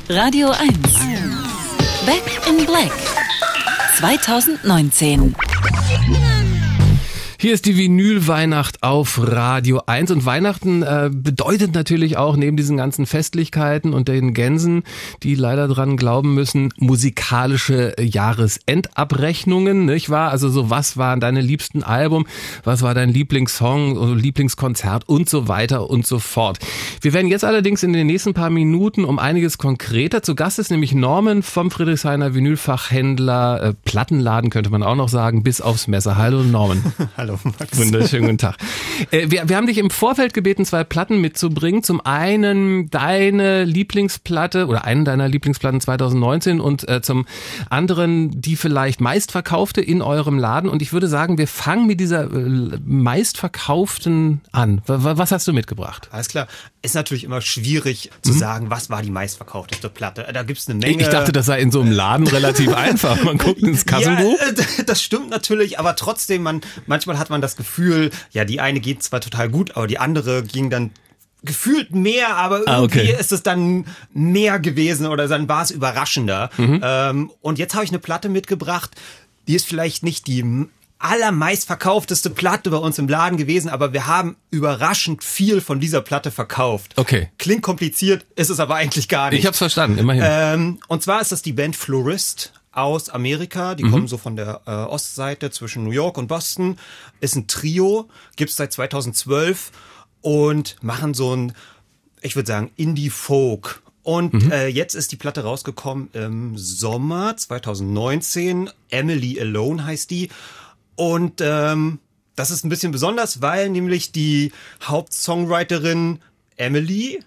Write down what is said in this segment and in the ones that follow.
Radio 1. Back in Black. 2019. Hier ist die Vinyl-Weihnacht auf Radio 1 und Weihnachten bedeutet natürlich auch neben diesen ganzen Festlichkeiten und den Gänsen, die leider dran glauben müssen, musikalische Jahresendabrechnungen, nicht wahr? Also so, was waren deine liebsten Album, was war dein Lieblingssong oder Lieblingskonzert und so weiter und so fort. Wir werden jetzt allerdings in den nächsten paar Minuten um einiges konkreter. Zu Gast ist nämlich Norman vom Friedrichshainer Vinylfachhändler, Plattenladen könnte man auch noch sagen, bis aufs Messer. Hallo Norman. Hallo Max. Wunderschönen guten Tag. Wir haben dich im Vorfeld gebeten, 2 Platten mitzubringen. Zum einen deine Lieblingsplatte oder einen deiner Lieblingsplatten 2019 und zum anderen die vielleicht meistverkaufte in eurem Laden. Und ich würde sagen, wir fangen mit dieser meistverkauften an. Was hast du mitgebracht? Alles klar. Ist natürlich immer schwierig zu sagen, was war die meistverkaufteste Platte. Da gibt's eine Menge. Ich dachte, das sei in so einem Laden relativ einfach. Man guckt ins Kassenbuch. Ja, das stimmt natürlich, aber trotzdem, manchmal hat man das Gefühl, ja, die eine geht zwar total gut, aber die andere ging dann gefühlt mehr, aber irgendwie ist es dann mehr gewesen oder dann war es überraschender. Und jetzt habe ich eine Platte mitgebracht, die ist vielleicht nicht die allermeistverkaufteste Platte bei uns im Laden gewesen, aber wir haben überraschend viel von dieser Platte verkauft. Okay. Klingt kompliziert, ist es aber eigentlich gar nicht. Ich hab's verstanden, immerhin. Und zwar ist das die Band Florist aus Amerika. Die kommen so von der Ostseite zwischen New York und Boston. Ist ein Trio, gibt's seit 2012 und machen so ein, ich würde sagen, Indie-Folk. Und jetzt ist die Platte rausgekommen im Sommer 2019. Emily Alone heißt die. Und das ist ein bisschen besonders, weil nämlich die Hauptsongwriterin Emily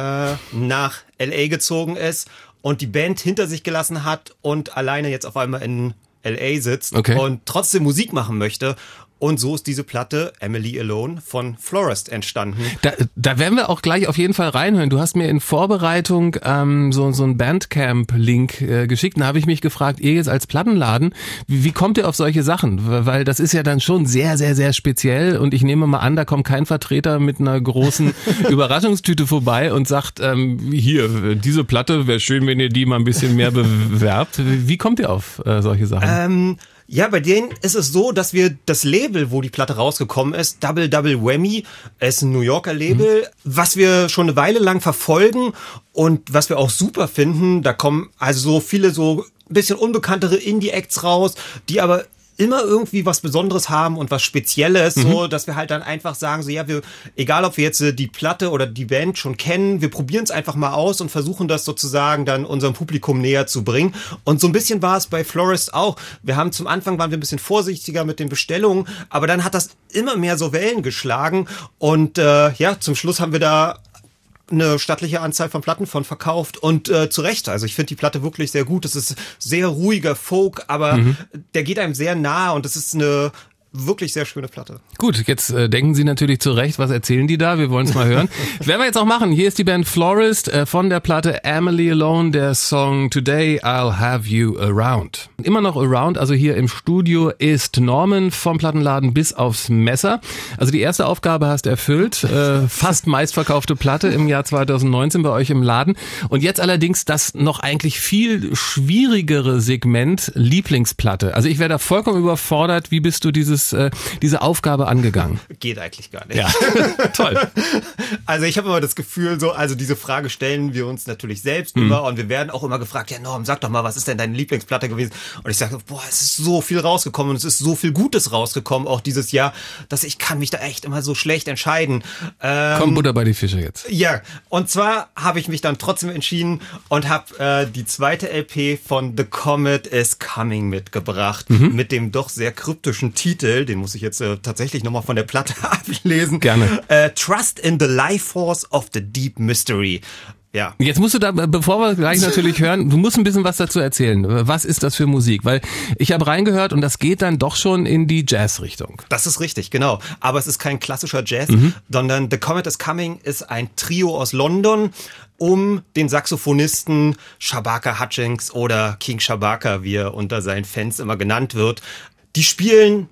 nach L.A. gezogen ist und die Band hinter sich gelassen hat und alleine jetzt auf einmal in L.A. sitzt und trotzdem Musik machen möchte. Und so ist diese Platte Emily Alone von Florist entstanden. Da werden wir auch gleich auf jeden Fall reinhören. Du hast mir in Vorbereitung so einen Bandcamp-Link geschickt. Da habe ich mich gefragt, ihr jetzt als Plattenladen, wie kommt ihr auf solche Sachen? Weil das ist ja dann schon sehr, sehr, sehr speziell. Und ich nehme mal an, da kommt kein Vertreter mit einer großen Überraschungstüte vorbei und sagt, hier, diese Platte, wäre schön, wenn ihr die mal ein bisschen mehr bewerbt. Wie kommt ihr auf solche Sachen? Ja, bei denen ist es so, dass wir das Label, wo die Platte rausgekommen ist, Double Double Whammy, ist ein New Yorker Label, was wir schon eine Weile lang verfolgen und was wir auch super finden. Da kommen also so viele so ein bisschen unbekanntere Indie-Acts raus, die aber immer irgendwie was Besonderes haben und was Spezielles, so dass wir halt dann einfach sagen, so ja, egal ob wir jetzt die Platte oder die Band schon kennen, wir probieren es einfach mal aus und versuchen das sozusagen dann unserem Publikum näher zu bringen. Und so ein bisschen war es bei Florist auch. Zum Anfang waren wir ein bisschen vorsichtiger mit den Bestellungen, aber dann hat das immer mehr so Wellen geschlagen und zum Schluss haben wir da eine stattliche Anzahl von Platten von verkauft und zu Recht. Also ich finde die Platte wirklich sehr gut. Das ist sehr ruhiger Folk, aber der geht einem sehr nahe und das ist eine wirklich sehr schöne Platte. Gut, jetzt denken Sie natürlich zu Recht, was erzählen die da? Wir wollen es mal hören. Werden wir jetzt auch machen. Hier ist die Band Florist von der Platte Emily Alone, der Song Today I'll Have You Around. Immer noch Around, also hier im Studio ist Norman vom Plattenladen bis aufs Messer. Also die erste Aufgabe hast erfüllt. Fast meistverkaufte Platte im Jahr 2019 bei euch im Laden. Und jetzt allerdings das noch eigentlich viel schwierigere Segment Lieblingsplatte. Also ich wäre da vollkommen überfordert. Wie bist du diese Aufgabe angegangen? Geht eigentlich gar nicht. Ja, toll. Also ich habe immer das Gefühl, also diese Frage stellen wir uns natürlich selbst immer und wir werden auch immer gefragt, ja Norm, sag doch mal, was ist denn deine Lieblingsplatte gewesen? Und ich sage, es ist so viel rausgekommen und es ist so viel Gutes rausgekommen, auch dieses Jahr, dass ich kann mich da echt immer so schlecht entscheiden. Komm, Butter bei die Fische jetzt. Ja, und zwar habe ich mich dann trotzdem entschieden und habe die zweite LP von The Comet is Coming mitgebracht, mit dem doch sehr kryptischen Titel. Den muss ich jetzt tatsächlich nochmal von der Platte ablesen. Gerne. Trust in the Life Force of the Deep Mystery. Ja. Jetzt musst du da, bevor wir gleich natürlich hören, du musst ein bisschen was dazu erzählen. Was ist das für Musik? Weil ich habe reingehört und das geht dann doch schon in die Jazz-Richtung. Das ist richtig, genau. Aber es ist kein klassischer Jazz, sondern The Comet is Coming ist ein Trio aus London um den Saxophonisten Shabaka Hutchings oder King Shabaka, wie er unter seinen Fans immer genannt wird. Die spielen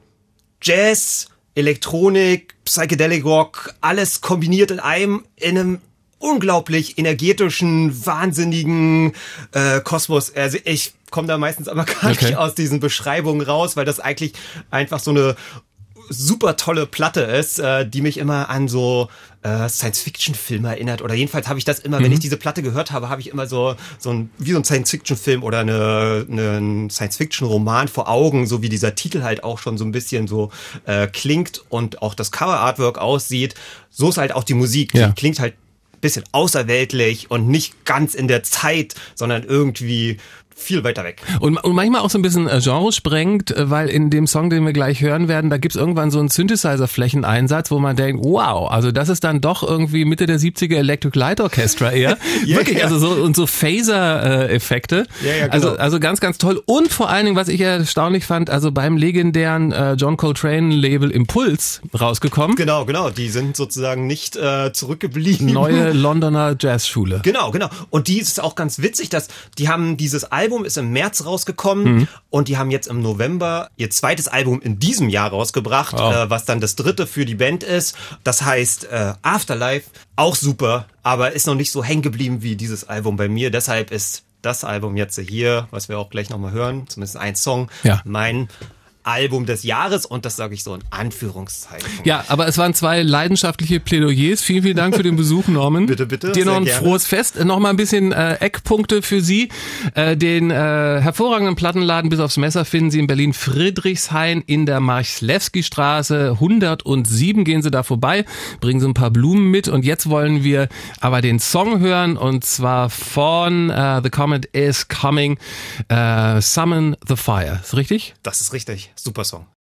Jazz, Elektronik, Psychedelic Rock, alles kombiniert in einem unglaublich energetischen, wahnsinnigen Kosmos. Also ich komme da meistens aber gar nicht aus diesen Beschreibungen raus, weil das eigentlich einfach so eine super tolle Platte ist, die mich immer an so Science-Fiction-Filme erinnert. Oder jedenfalls habe ich das immer, wenn ich diese Platte gehört habe, habe ich immer so ein Science-Fiction-Film oder einen Science-Fiction-Roman vor Augen, so wie dieser Titel halt auch schon so ein bisschen so klingt und auch das Cover-Artwork aussieht. So ist halt auch die Musik. Die klingt halt ein bisschen außerweltlich und nicht ganz in der Zeit, sondern irgendwie viel weiter weg. Und manchmal auch so ein bisschen Genre sprengt, weil in dem Song, den wir gleich hören werden, da gibt's irgendwann so einen Synthesizer-Flächeneinsatz, wo man denkt, wow, also das ist dann doch irgendwie Mitte der 70er Electric Light Orchestra eher. Wirklich, also so und so Phaser-Effekte. Genau. Also ganz, ganz toll. Und vor allen Dingen, was ich erstaunlich fand, also beim legendären John Coltrane-Label Impulse rausgekommen. Genau. Die sind sozusagen nicht zurückgeblieben. Neue Londoner Jazzschule. Genau. Und die ist auch ganz witzig, dass die haben dieses Album ist im März rausgekommen und die haben jetzt im November ihr zweites Album in diesem Jahr rausgebracht, was dann das dritte für die Band ist. Das heißt Afterlife, auch super, aber ist noch nicht so hängen geblieben wie dieses Album bei mir. Deshalb ist das Album jetzt hier, was wir auch gleich nochmal hören, zumindest ein Song, mein Album des Jahres und das sage ich so in Anführungszeichen. Ja, aber es waren 2 leidenschaftliche Plädoyers. Vielen, vielen Dank für den Besuch, Norman. Bitte. Dir noch ein frohes Fest. Noch mal ein bisschen Eckpunkte für Sie. Den hervorragenden Plattenladen bis aufs Messer finden Sie in Berlin Friedrichshain in der Marchlewski-Straße 107. Gehen Sie da vorbei, bringen Sie ein paar Blumen mit und jetzt wollen wir aber den Song hören und zwar von The Comet is Coming, Summon the Fire. Ist richtig? Das ist richtig. Super Song.